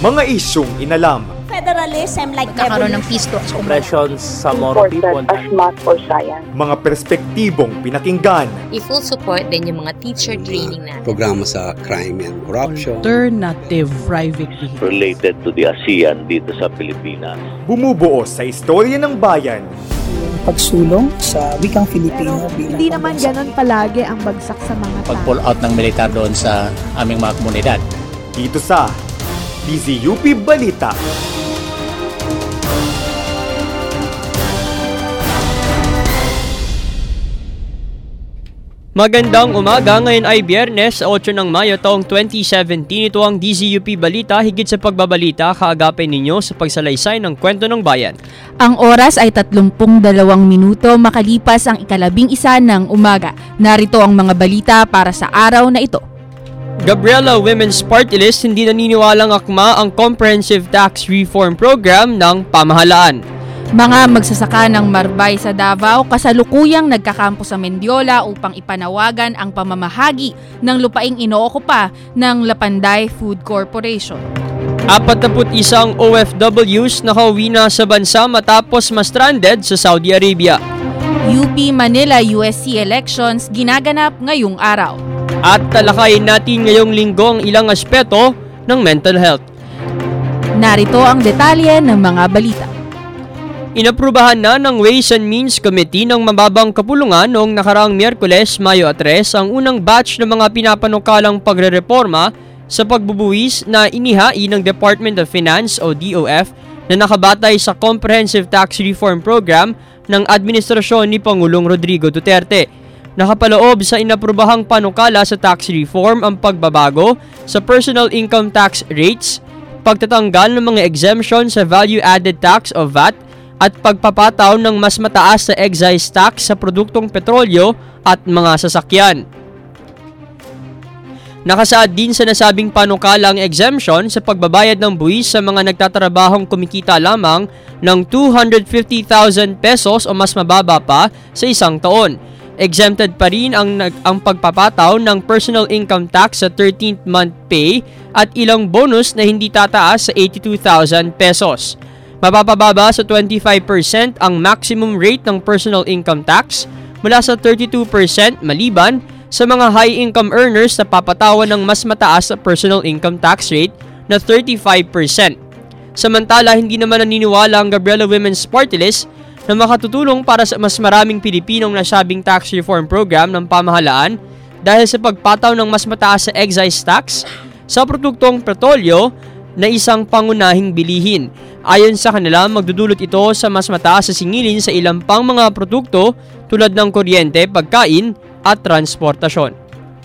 Mga isyung inalam. Federalism like Nagkakaroon ng peace talks. Oppressions sa Moro people. As math or science. Mga perspektibong pinakinggan. I-full support din yung mga teacher training natin. Programa sa crime and corruption. Alternative private vehicle. Related to the ASEAN dito sa Pilipinas. Bumubuo sa istorya ng bayan. Pagsulong sa wikang Filipino. Hindi naman ganon palagi ang bagsak sa mga tao. Pag-pull out ng militar doon sa aming mga komunidad. Dito sa DZUP Balita. Magandang umaga, ngayon ay Biyernes, 8 ng Mayo taong 2017. Ito ang DZUP Balita, higit sa pagbabalita, kaagapin ninyo sa pagsalaysay ng kwento ng bayan. Ang oras ay 32 minuto makalipas ang 11 ng umaga. Narito ang mga balita para sa araw na ito. Gabriela Women's Party List hindi naniniwalang akma ang Comprehensive Tax Reform Program ng pamahalaan. Mga magsasaka ng Marbay sa Davao kasalukuyang nagkakampo sa Mendiola upang ipanawagan ang pamamahagi ng lupaing inookupa ng Lapanday Food Corporation. 41 OFWs nakauwi na sa bansa matapos ma-stranded sa Saudi Arabia. UP Manila USC elections ginaganap ngayong araw. At talakayin natin ngayong linggo ang ilang aspeto ng mental health. Narito ang detalye ng mga balita. Inaprubahan na ng Ways and Means Committee ng mababang kapulungan noong nakaraang Miyerkules, Mayo 3 ang unang batch ng mga pinapanukalang pagrereforma sa pagbubuwis na inihain ng Department of Finance o DOF na nakabatay sa Comprehensive Tax Reform Program ng administrasyon ni Pangulong Rodrigo Duterte. Nakapaloob sa inaprubahang panukala sa tax reform ang pagbabago sa personal income tax rates, pagtatanggal ng mga exemption sa value-added tax o VAT, at pagpapataw ng mas mataas sa excise tax sa produktong petrolyo at mga sasakyan. Nakasaad din sa nasabing panukala ang exemption sa pagbabayad ng buwis sa mga nagtatrabahong kumikita lamang ng 250,000 pesos o mas mababa pa sa isang taon. Exempted pa rin ang pagpapataw ng personal income tax sa 13th month pay at ilang bonus na hindi tataas sa 82,000 pesos. Mapapababa sa 25% ang maximum rate ng personal income tax mula sa 32% maliban sa mga high-income earners na papatawan ng mas mataas na personal income tax rate na 35%. Samantala, hindi naman naniniwala ang Gabriela Women's Party List na makatutulong para sa mas maraming Pilipinong nasabing tax reform program ng pamahalaan dahil sa pagpataw ng mas mataas sa excise tax sa produktong petrolyo na isang pangunahing bilihin. Ayon sa kanila, magdudulot ito sa mas mataas sa singilin sa ilang pang mga produkto tulad ng kuryente, pagkain at transportasyon.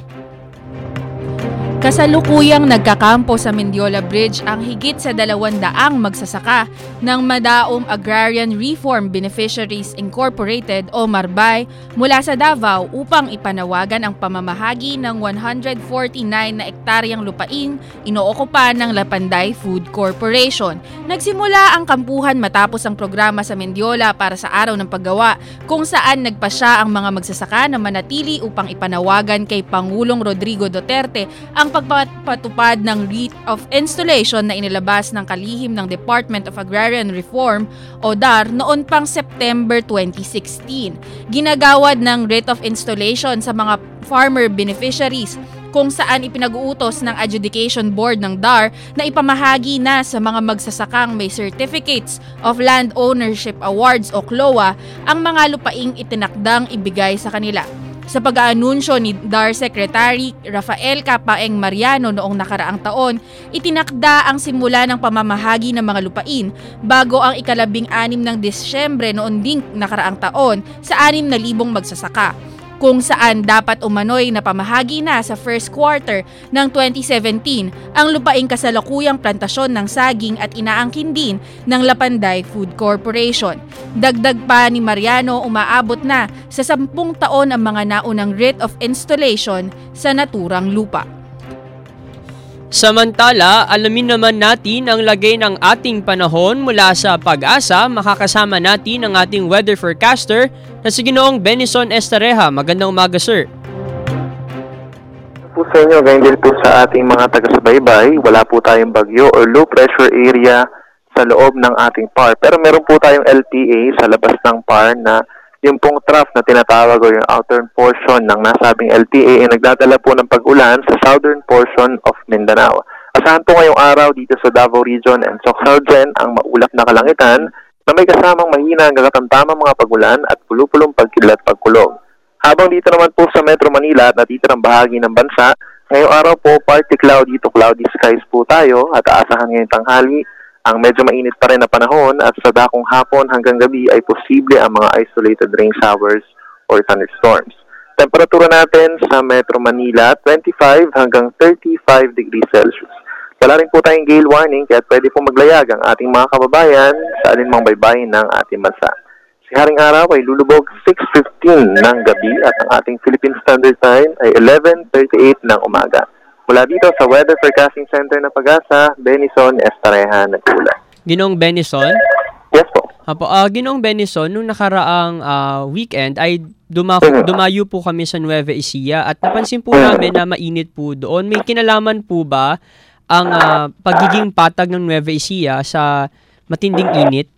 Kasalukuyang nagkakampo sa Mendiola Bridge ang higit sa 200 magsasaka ng Madaom Agrarian Reform Beneficiaries Incorporated o Marbay mula sa Davao upang ipanawagan ang pamamahagi ng 149 na ektaryang lupain inookupa ng Lapanday Food Corporation. Nagsimula ang kampuhan matapos ang programa sa Mendiola para sa Araw ng Paggawa kung saan nagpasya ang mga magsasaka na manatili upang ipanawagan kay Pangulong Rodrigo Duterte ang pagpapatupad ng writ of installation na inilabas ng kalihim ng Department of Agrarian Reform o DAR noon pang September 2016. Ginagawad ng writ of installation sa mga farmer beneficiaries kung saan ipinag-uutos ng Adjudication Board ng DAR na ipamahagi na sa mga magsasakang may Certificates of Land Ownership Awards o CLOA ang mga lupaing itinakdang ibigay sa kanila. Sa pag-aanunsyo ni DAR Secretary Rafael Capaeng Mariano noong nakaraang taon, itinakda ang simula ng pamamahagi ng mga lupain bago ang 16 ng Disyembre noon ding nakaraang taon sa 6,000 magsasaka, kung saan dapat umano'y napamahagi na sa first quarter ng 2017 ang lupaing kasalukuyang plantasyon ng saging at inaangkin din ng Lapanday Food Corporation. Dagdag pa ni Mariano, umaabot na sa 10 taon ang mga naunang writ of installation sa naturang lupa. Samantala, alamin naman natin ang lagay ng ating panahon mula sa Pag-asa. Makakasama natin ang ating weather forecaster na si Ginoong Benison Estareja. Magandang umaga, sir. po sa inyo, ganyan din po sa ating mga taga-subaybay. Wala po tayong bagyo or low pressure area sa loob ng ating PAR. Pero meron po tayong LPA sa labas ng PAR na yung pong trough na tinatawag o yung outer portion ng nasabing LPA ay nagdadala po ng pag-ulan sa southern portion of Mindanao. Asahan po ngayong araw dito sa Davao Region and Sorsogon ang maulap na kalangitan na may kasamang mahina hanggang katamtamang mga pag-ulan at pulupulong pagkilat pagkulog. Habang dito naman po sa Metro Manila at natitirang bahagi ng bansa, ngayong araw po partly cloudy to cloudy skies po tayo at aasahan ngayong tanghali ang medyo mainit pa rin na panahon at sa dakong hapon hanggang gabi ay posible ang mga isolated rain showers or thunderstorms. Temperatura natin sa Metro Manila 25 hanggang 35 degrees Celsius. Wala rin po tayong gale warning kaya pwede po maglayag ang ating mga kababayan sa alinmang baybayin ng ating bansa. Si Haring Araw ay lulubog 6:15 ng gabi at ang ating Philippine Standard Time ay 11:38 ng umaga. Mula dito sa Weather Forecasting Center ng Pag-asa, Benison Estareja, nag-uula. Ginoong Benison? Yes po. Apo, Ginoong Benison, nung nakaraang weekend ay dumayo po kami sa Nueva Ecija at napansin po namin na mainit po doon. May kinalaman po ba ang pagiging patag ng Nueva Ecija sa matinding init?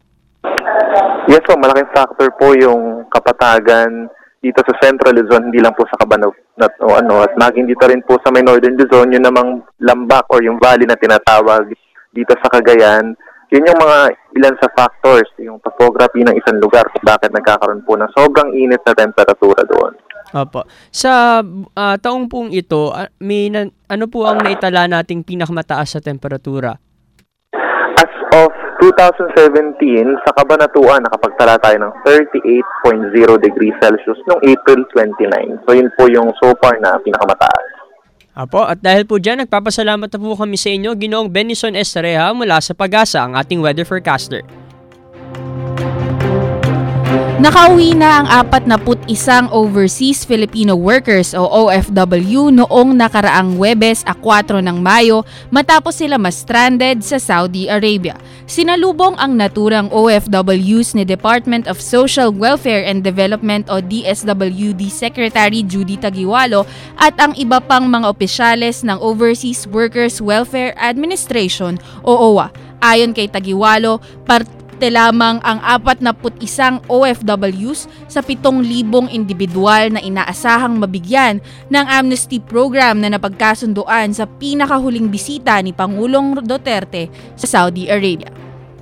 Yes po, malaking factor po yung kapatagan dito sa Central Luzon, hindi lang po sa Cabanao at maging dito rin po sa may Northern Luzon, yun namang lambak or yung valley na tinatawag dito sa Cagayan. Yun yung mga ilan sa factors, yung topography ng isang lugar kung bakit nagkakaroon po ng sobrang init na temperatura doon. Opo. Sa taong pong ito, ano po ang naitala nating pinakamataas sa temperatura? As of 2017, sa Cabanatuan, nakapagtala tayo ng 38.0 degrees Celsius noong April 29. So, yun po yung so far na pinakamataas. Apo, at dahil po dyan, nagpapasalamat na po kami sa inyo, Ginoong Benison Estareja mula sa Pag-asa, ang ating weather forecaster. Nakauwi na ang 41 overseas Filipino workers o OFW noong nakaraang Huwebes, 4 ng Mayo matapos sila ma-stranded sa Saudi Arabia. Sinalubong ang naturang OFWs ni Department of Social Welfare and Development o DSWD Secretary Judy Tagiwalo at ang iba pang mga opisyales ng Overseas Workers Welfare Administration o OWA. Ayon kay Tagiwalo, lamang ang 41 OFWs sa 7,000 individual na inaasahang mabigyan ng amnesty program na napagkasunduan sa pinakahuling bisita ni Pangulong Duterte sa Saudi Arabia.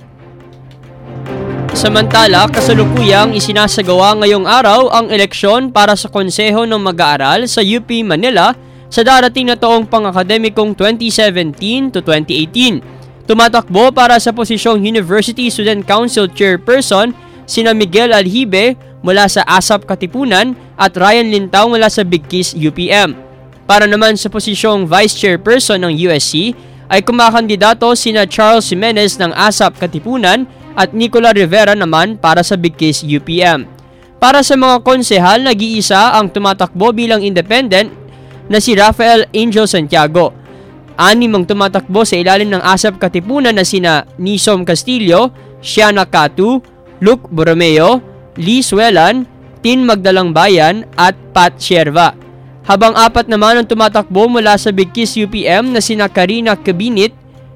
Samantala, kasalukuyang isinasagawa ngayong araw ang eleksyon para sa Konseho ng Mag-aaral sa UP Manila sa darating na taong pang-akademikong 2017 to 2018. Tumatakbo para sa posisyong University Student Council Chairperson sina Miguel Aljibe mula sa ASAP Katipunan at Ryan Lintao mula sa Bigkis UPM. Para naman sa posisyong Vice Chairperson ng USC ay kumakandidato sina Charles Jimenez ng ASAP Katipunan at Nicola Rivera naman para sa Bigkis UPM. Para sa mga konsehal, nag-iisa ang tumatakbo bilang independent na si Rafael Angel Santiago. 6 ang tumatakbo sa ilalim ng ASAP Katipunan na sina Nisom Castillo, Shiana Catu, Luke Borromeo, Lee Suelan, Tin Magdalang Bayan at Pat Sierva. Habang 4 naman ang tumatakbo mula sa Bigkis UPM na sina Karina Cabinit,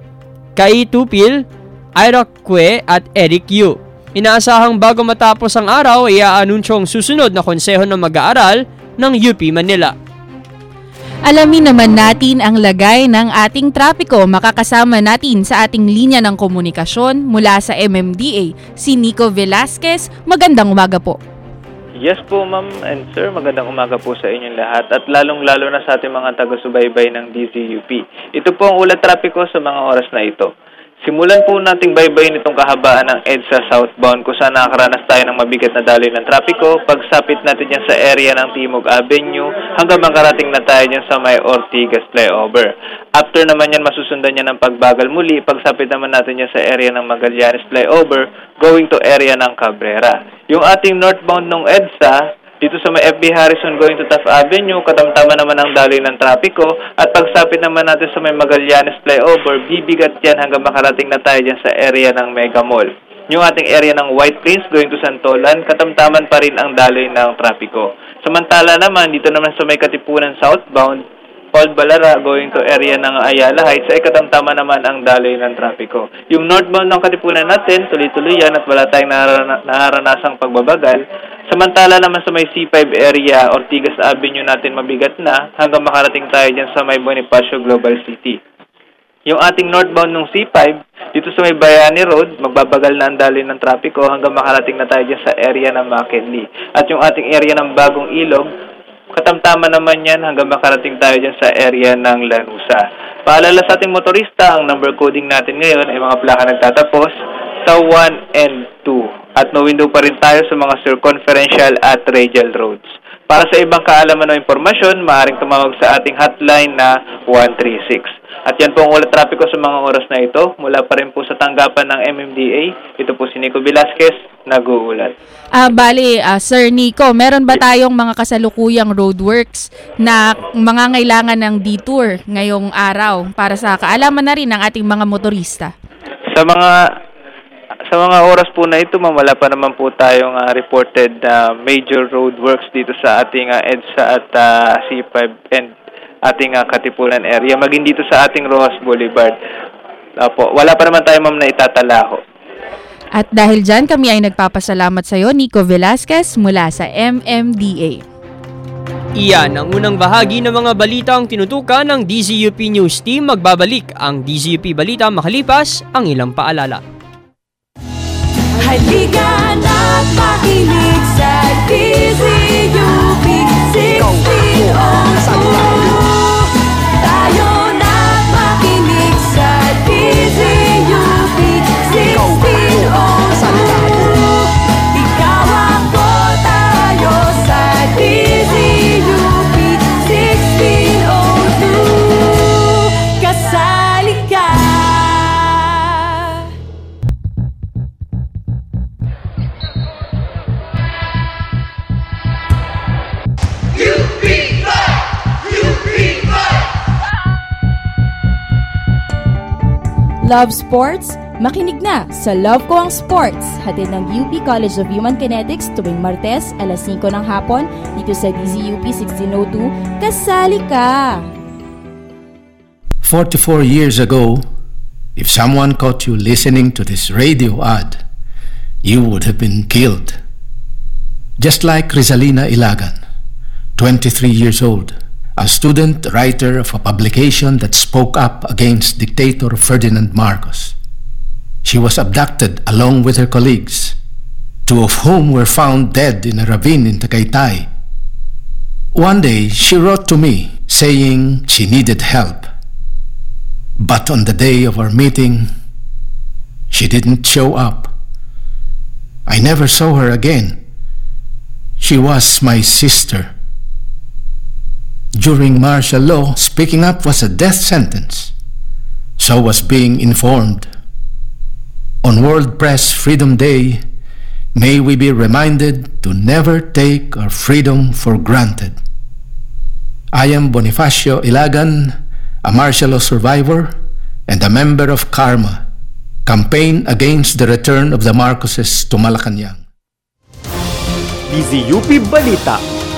Kai Tupil, Ira Cue at Eric Yu. Inaasahang bago matapos ang araw ay aanunsyong susunod na konseho ng mag-aaral ng UP Manila. Alamin naman natin ang lagay ng ating trapiko. Makakasama natin sa ating linya ng komunikasyon mula sa MMDA, si Nico Velasquez. Magandang umaga po. Yes po ma'am and sir, magandang umaga po sa inyong lahat at lalong-lalo na sa ating mga taga-subaybay ng DZUP. Ito po ang ulat trapiko sa mga oras na ito. Simulan po nating baybayin itong kahabaan ng EDSA southbound kung saan nakakaranas tayo ng mabigat na daloy ng trapiko. Pagsapit natin yan sa area ng Timog Avenue hanggang makarating na tayo dyan sa may Ortigas flyover. After naman yan, masusundan yan ng pagbagal muli. Pagsapit naman natin yan sa area ng Magallanes flyover going to area ng Cabrera. Yung ating northbound ng EDSA, dito sa may FB Harrison going to Taft Avenue, katamtaman naman ang daloy ng trapiko at pagsapit naman natin sa may Magallanes flyover, bibigat yan hanggang makarating na tayo dyan sa area ng Mega Mall. Yung ating area ng White Plains going to Santolan, katamtaman pa rin ang daloy ng trapiko. Samantala naman, dito naman sa may Katipunan southbound, Paul Balara going to area ng Ayala Heights ay katamtama naman ang daloy ng trapiko. Yung northbound ng Katipunan natin, tuloy-tuloy yan at wala tayong naharanasang pagbabagal. Samantala naman sa may C5 area, Ortigas Avenue natin mabigat na hanggang makarating tayo dyan sa may Bonifacio Global City. Yung ating northbound ng C5, dito sa may Bayani Road, magbabagal na ang daloy ng trapiko hanggang makarating na tayo dyan sa area ng McKinley. At yung ating area ng Bagong Ilog, katamtama naman yan hanggang makarating tayo dyan sa area ng Lanusa. Paalala sa ating motorista, ang number coding natin ngayon ay mga plaka nagtatapos sa 1 and 2. At no window pa rin tayo sa mga circumferential at radial roads. Para sa ibang kaalaman o impormasyon, maaaring tumawag sa ating hotline na 136. At yan po ang ulat trapiko sa mga oras na ito. Mula pa rin po sa tanggapan ng MMDA. Ito po si Nico Velasquez, nag-uulat. Sir Nico, meron ba tayong mga kasalukuyang roadworks na mangangailangan ng detour ngayong araw para sa kaalaman na rin ng ating mga motorista? Sa mga oras po na ito, wala pa naman po tayong reported major roadworks dito sa ating EDSA at C5 and ating Katipunan area, maging dito sa ating Rojas Boulevard. Wala pa naman tayo na itatalaho. At dahil dyan, kami ay nagpapasalamat sa iyo, Nico Velasquez, mula sa MMDA. Iyan ang unang bahagi ng mga balitang tinutukan ng DZUP News Team. Magbabalik ang DZUP Balita makalipas ang ilang paalala. Halika na't makinig sa DZUP 1602. Tayo na't makinig sa DZUP 1602. Ikaw ako, tayo sa DZUP 1602. Kasali ka. Love Sports? Makinig na sa Love Ko Ang Sports, hatid ng UP College of Human Kinetics tuwing Martes, alas 5 ng hapon, dito sa DZUP 1602. Kasali ka! 44 years ago, if someone caught you listening to this radio ad, you would have been killed. Just like Rizalina Ilagan, 23 years old, a student writer of a publication that spoke up against dictator Ferdinand Marcos. She was abducted along with her colleagues, two of whom were found dead in a ravine in Tagaytay. One day, she wrote to me saying she needed help. But on the day of our meeting, she didn't show up. I never saw her again. She was my sister. During martial law, speaking up was a death sentence. So was being informed. On World Press Freedom Day, may we be reminded to never take our freedom for granted. I am Bonifacio Ilagan, a martial law survivor and a member of Karma, campaign against the return of the Marcoses to Malacanang. DZUP Balita.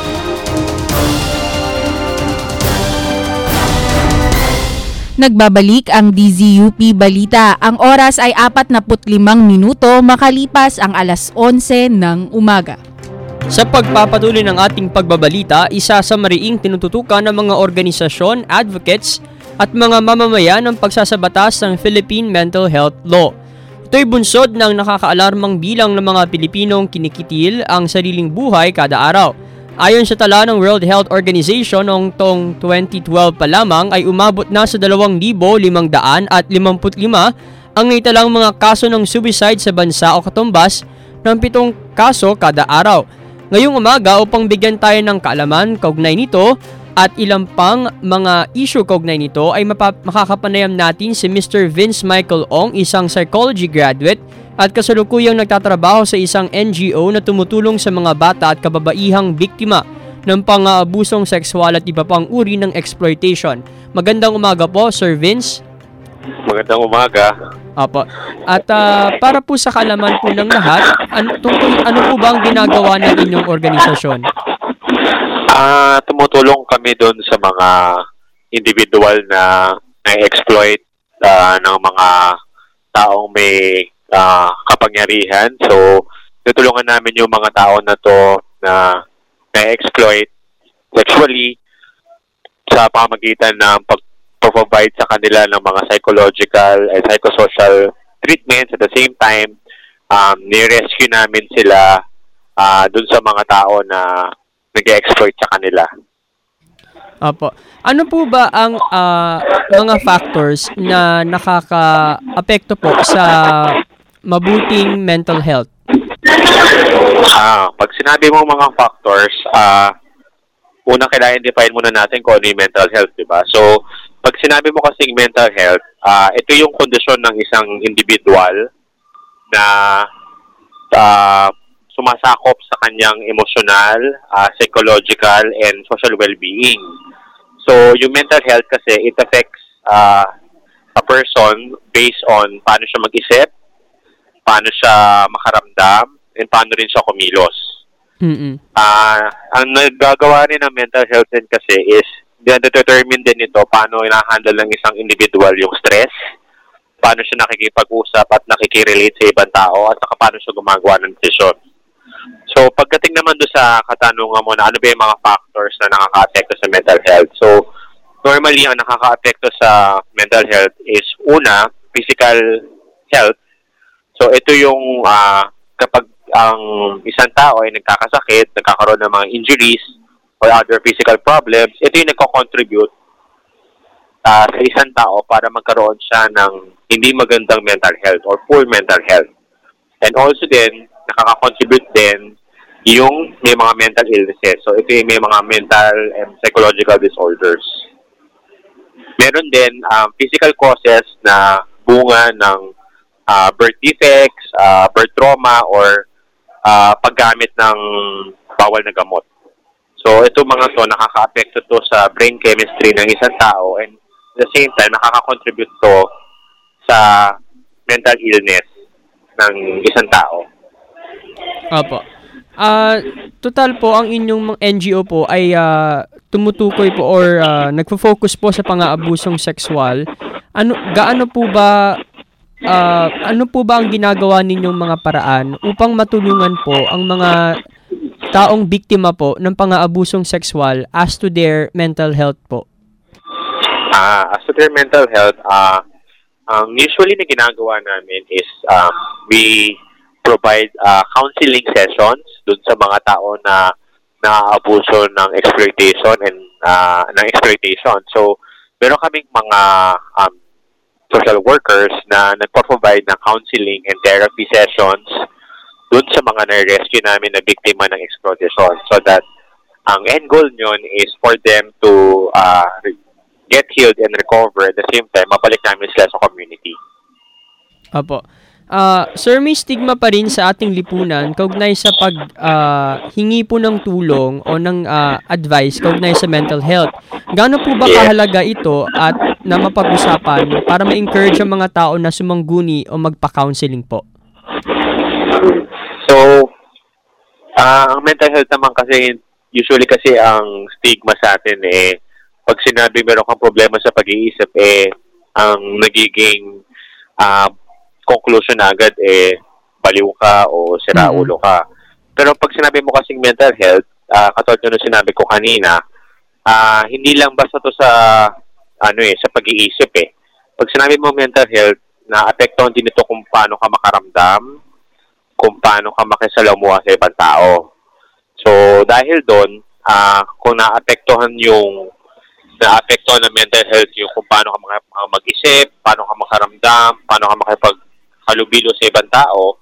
Nagbabalik ang DZUP Balita. Ang oras ay 45 minuto makalipas ang alas 11 ng umaga. Sa pagpapatuloy ng ating pagbabalita, isa sa mariing tinututukan ng mga organisasyon, advocates at mga mamamayan ng pagsasabatas ng Philippine Mental Health Law. Ito'y bunsod ng nakakaalarmang bilang ng mga Pilipinong kinikitil ang sariling buhay kada araw. Ayon sa tala ng World Health Organization, noong taong 2012 pa lamang ay umabot na sa 2,555 ang naitalang mga kaso ng suicide sa bansa o katumbas ng 7 kaso kada araw. Ngayong umaga, upang bigyan tayo ng kaalaman kaugnay nito at ilang pang mga issue kaugnay nito, ay makakapanayam natin si Mr. Vince Michael Ong, isang psychology graduate at kasalukuyang nagtatrabaho sa isang NGO na tumutulong sa mga bata at kababaihang biktima ng pang-aabusong sexual at iba pang uri ng exploitation. Magandang umaga po, Sir Vince. Magandang umaga. Apo. At para po sa kaalaman po ng lahat, ano po ba ang ginagawa ng inyong organisasyon? Tumutulong kami doon sa mga individual na na-exploit ng mga taong may kapangyarihan. So, tutulungan namin yung mga tao na to na na-exploit sexually sa pamagitan ng pag-provide sa kanila ng mga psychological and psychosocial treatments. At the same time, ni-rescue namin sila dun sa mga tao na nag-exploit sa kanila. Opo. Ano po ba ang mga factors na nakaka-apekto po sa mabuting mental health? Pag sinabi mo mga factors, unang kailangan define muna natin kung ano yung mental health, di ba? So, pag sinabi mo kasing mental health, ito yung kondisyon ng isang individual na sumasakop sa kanyang emotional, psychological, and social well-being. So, yung mental health kasi, it affects a person based on paano siya mag-isip, paano siya makaramdam, and paano rin siya kumilos. Ang nagagawa rin ng mental health din kasi is determine din ito paano ina-handle ng isang individual yung stress, paano siya nakikipag-usap at nakikirelate sa ibang tao, at saka paano siya gumagawa ng desisyon. So, pagdating naman doon sa katanungan mo na ano ba yung mga factors na nakaka-apekto sa mental health. So, normally, ang nakaka-apekto sa mental health is una, physical health. So, ito yung kapag ang isang tao ay nagkakasakit, nagkakaroon ng mga injuries or other physical problems, ito yung nagko-contribute sa isang tao para magkaroon siya ng hindi magandang mental health or poor mental health. And also din, nakaka-contribute din yung may mga mental illnesses. So, ito yung may mga mental and psychological disorders. Meron din physical causes na bunga ng birth defects, birth trauma, or paggamit ng bawal na gamot. So, ito mga to, nakaka-apekto to sa brain chemistry ng isang tao, and at the same time, nakaka-contribute to sa mental illness ng isang tao. Opo. Total po, ang inyong NGO po ay tumutukoy po or nagfo-focus po sa pang-aabusong sexual. Gaano po ba ano po ba ang ginagawa ninyong mga paraan upang matulungan po ang mga taong biktima po ng pang-aabusong sexual as to their mental health po? As to their mental health, usually na ginagawa namin is we provide counseling sessions dun sa mga tao na naaabuso ng exploitation and ng exploitation. So, meron kaming mga social workers na nagpo-provide ng counseling and therapy sessions dun sa mga na-rescue namin na biktima ng exploitation, so that ang end goal nyon is for them to get healed and recover, at the same time mabalik namin sila sa community. Apo. Sir, may stigma pa rin sa ating lipunan kaugnay sa hingi po ng tulong o ng advice kaugnay sa mental health. Gaano po ba kahalaga ito at na mapag-usapan para ma-encourage ang mga tao na sumangguni o magpa-counseling po? So, ang mental health naman kasi, usually kasi ang stigma sa atin pag sinabi meron kang problema sa pag-iisip, ang nagiging conclusion na agad baliw ka o siraulo ka. Pero pag sinabi mo kasing mental health, katulad nung sinabi ko kanina, hindi lang basta to sa sa pag-iisip Pag sinabi mo mental health, naapektuhan din ito kung paano ka makaramdam, kung paano ka makisalamuha sa ibang tao. So dahil doon, kung naapektuhan ng mental health yung kung paano ka mag-isip, paano ka makaramdam, paano ka makipaghalubilo sa ibang tao,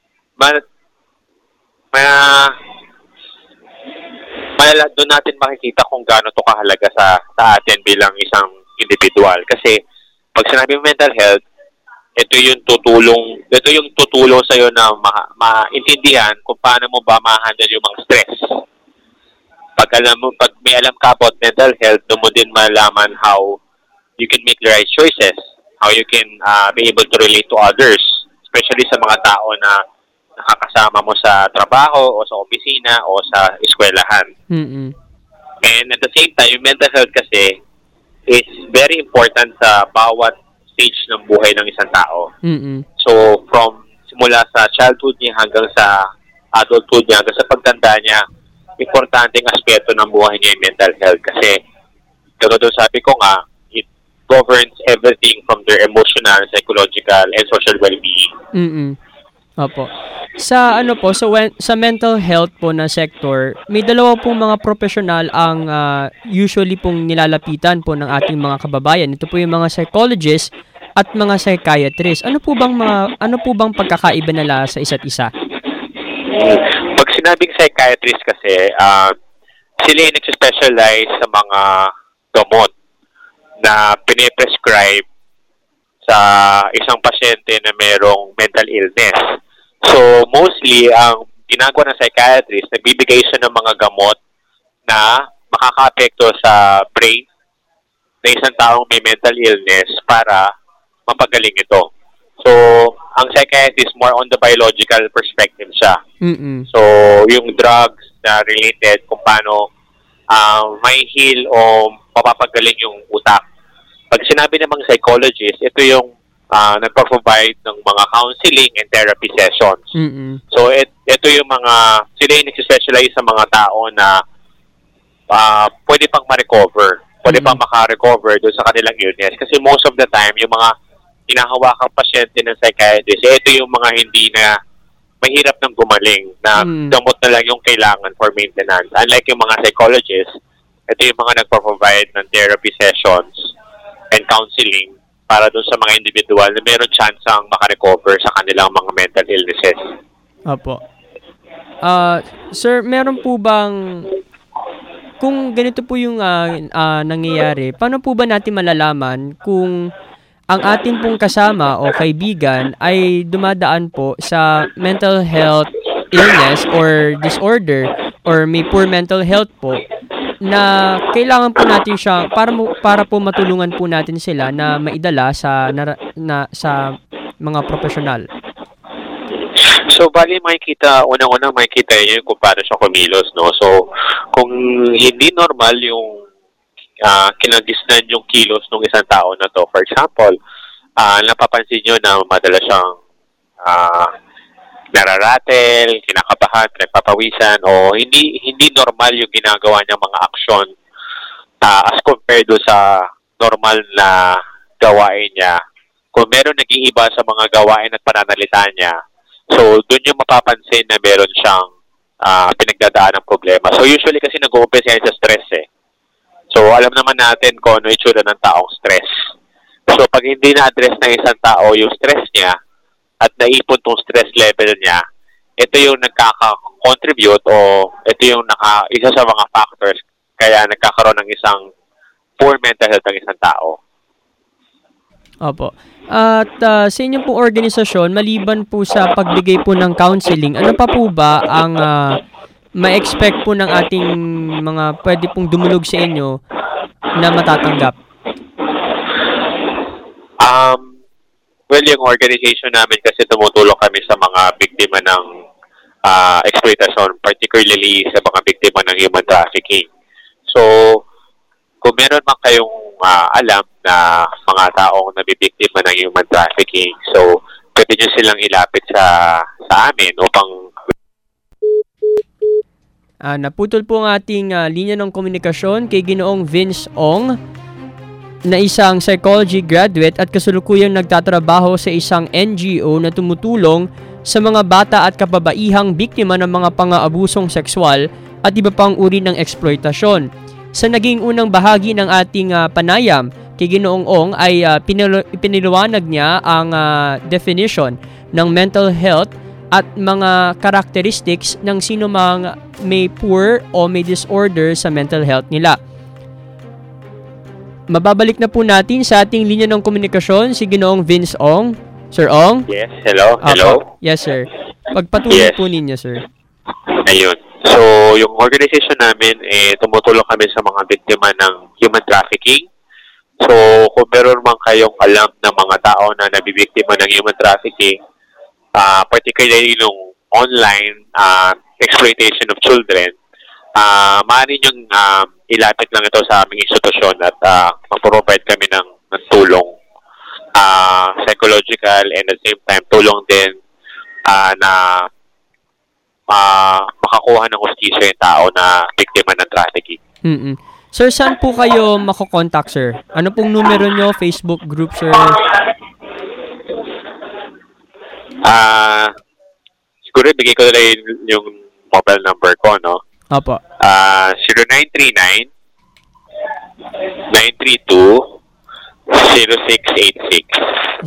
doon natin makikita kung gaano to kahalaga sa atin bilang isang individual. Kasi pag sinabi mental health, ito yung tutulong sa iyo na maintindihan kung paano mo ba ma-handle yung mga stress. Pag may alam ka about mental health, doon mo din malaman how you can make the right choices, how you can be able to relate to others, especially sa mga tao na nakakasama mo sa trabaho o sa opisina o sa eskwelahan. Mm-hmm. And at the same time, yung mental health kasi, is very important sa bawat stage ng buhay ng isang tao. So, from simula sa childhood niya hanggang sa adulthood niya, hanggang sa pagtanda niya, importanteng aspeto ng buhay niya yung mental health. Kasi, doon sabi ko nga, it governs everything from their emotional, psychological, and social well-being. Opo. Sa sa mental health po na sector, may dalawa pong mga professional ang usually pong nilalapitan po ng ating mga kababayan. Ito po yung mga psychologists at mga psychiatrists. Ano po bang pagkakaiba nila sa isa't isa? Pag sinabing psychiatrist kasi, sila yung nag-specialize sa mga gamot na piniprescribe sa isang pasyente na mayroong mental illness. So, mostly, ang ginagawa ng psychiatrist, nagbibigay siya ng mga gamot na makaka-apekto sa brain ng isang taong may mental illness para mapagaling ito. So, ang psychiatrist more on the biological perspective siya. So, yung drugs na related kung paano may heal o mapapagaling yung utak. Pag sinabi ng mga psychologist, ito yung nagpa-provide ng mga counseling and therapy sessions. So, ito yung sila yung nag-specialize sa mga tao na pwede pang ma-recover. Pwede pang maka-recover doon sa kanilang illness. Kasi most of the time, yung mga hinahawakang pasyente ng psychiatrist, ito yung mga hindi na mahirap nang gumaling, na gamot na lang yung kailangan for maintenance. Unlike yung mga psychologists, ito yung mga nagpa-provide ng therapy sessions and counseling para doon sa mga individual na meron chance ang makarecover sa kanilang mga mental illnesses. Opo. Sir, meron po bang, kung ganito po yung nangyayari, paano po ba natin malalaman kung ang ating pong kasama o kaibigan ay dumadaan po sa mental health illness or disorder or may poor mental health po, na kailangan po natin siya para po matulungan po natin sila na maidala sa mga profesional? So, bali unang-una makikita yun kung paano siya kumilos, no? So, kung hindi normal yung kinagisnan yung kilos ng isang tao na to, for example, napapansin nyo na madalas siyang nararatel, kinakabahan, pinagpapawisan, o hindi normal yung ginagawa niyang mga aksyon as compared do sa normal na gawain niya. Kung meron nag-iiba sa mga gawain at pananalita niya, so doon yung mapapansin na meron siyang pinagdadaan ng problema. So usually kasi nag-uumpisa yan sa stress eh. So alam naman natin kung ano itsura ng taong stress. So pag hindi na-address ng isang tao yung stress niya, at naipon tong stress level niya, ito yung nagkaka-contribute o ito yung isa sa mga factors kaya nagkakaroon ng isang poor mental health ng isang tao. Opo. At sa inyong pong organisasyon, maliban po sa pagbigay po ng counseling, ano pa po ba ang ma-expect po ng ating mga pwede pong dumulog sa inyo na matatanggap? Well, yung organization namin kasi tumutulong kami sa mga biktima ng exploitation, particularly sa mga biktima ng human trafficking. So, kung meron man kayong alam na mga taong nabibiktima ng human trafficking, so pwede nyo silang ilapit sa amin upang naputol po ang ating linya ng komunikasyon kay Ginoong Vince Ong, na isang psychology graduate at kasalukuyang nagtatrabaho sa isang NGO na tumutulong sa mga bata at kababaihang biktima ng mga pang-aabusong sexual at iba pang uri ng eksploitasyon. Sa naging unang bahagi ng ating panayam, kay Ginoong Ong ay piniliwanag niya ang definition ng mental health at mga characteristics ng sino mang may poor o may disorder sa mental health nila. Mababalik na po natin sa ating linya ng komunikasyon si Ginoong Vince Ong. Sir Ong? Yes, hello? Hello? Yes, sir. Pagpatuloy po ninyo, sir. Ayun. So, yung organization namin, tumutulong kami sa mga biktima ng human trafficking. So, kung meron man kayong alam ng mga tao na nabibiktima ng human trafficking, particularly nung online exploitation of children, maaari niyong ilapit lang ito sa aming institusyon at mag-provide kami ng tulong, psychological, and at the same time tulong din na makakuha ng hustisya yung tao na biktima ng trafficking. Sir, saan po kayo makokontakt, sir? Ano pong numero nyo? Facebook group, sir? Siguro ibigay ko na yung mobile number ko, no? Opo. 0939-932-0686.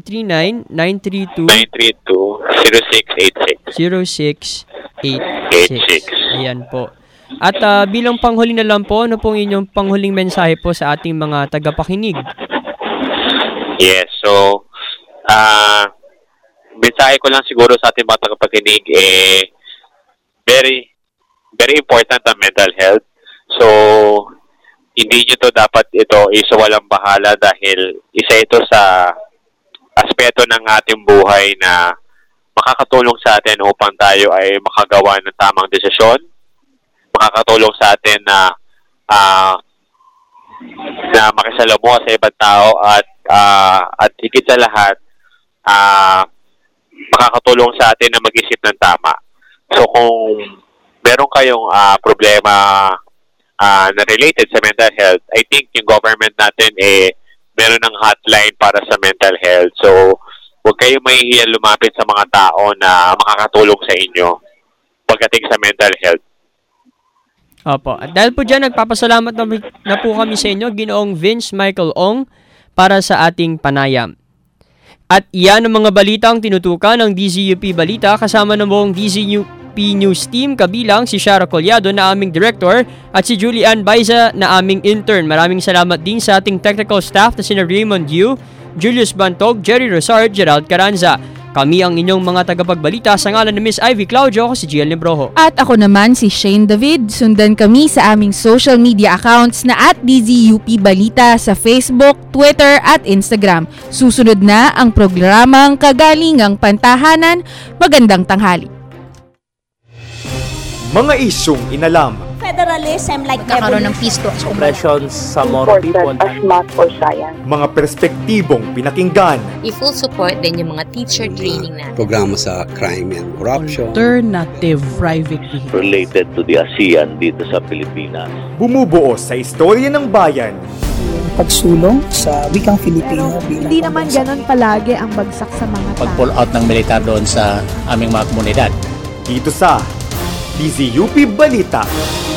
0939-932-0686. Ayan po. At bilang panghuling na lang po, ano pong inyong panghuling mensahe po sa ating mga tagapakinig? Yes, so, mensahe ko lang siguro sa ating mga tagapakinig, very, very important ang mental health. So, hindi nyo to dapat ito isawalang bahala dahil isa ito sa aspeto ng ating buhay na makakatulong sa atin upang tayo ay makagawa ng tamang desisyon. Makakatulong sa atin na makisalamuha sa ibang tao at higit sa lahat makakatulong sa atin na mag-isip ng tama. So kung meron kayong problema na related sa mental health, I think yung government natin meron ng hotline para sa mental health. So huwag kayong mahihiya lumapit sa mga tao na makakatulong sa inyo pagdating sa mental health. Opo. At dahil po dyan, nagpapasalamat na po kami sa inyo, Ginoong Vince Michael Ong, para sa ating panayam. At iyan ang mga balitang tinutukan ng DZUP Balita kasama ng buong DZUP News Team, kabilang si Shara Collado na aming director at si Julian Baiza na aming intern. Maraming salamat din sa ating technical staff na sina Raymond Yu, Julius Bantog, Jerry Rosard, Gerald Caranza. Kami ang inyong mga tagapagbalita sa ngalan ni Miss Ivy Claudio, ako si Giel Lebrojo. At ako naman si Shane David. Sundan kami sa aming social media accounts na @DZUP Balita sa Facebook, Twitter at Instagram. Susunod na ang programang Kagalingang Pantahanan. Magandang tanghali. Mga isyong inalam. Federalism like Nagkakaroon ng peace talks. Compressions sa more people. As math or science. Mga perspektibong pinakinggan. I-full support din yung mga teacher training natin. Programa sa crime and corruption. Alternative private vehicle. Related to the ASEAN dito sa Pilipinas. Bumubuo sa istorya ng bayan. Pagsulong sa wikang Filipino bilang Hindi naman ganon palagi ang bagsak sa mga tao. Pag-pull out ng militar doon sa aming mga komunidad. Dito sa DZUP Balita.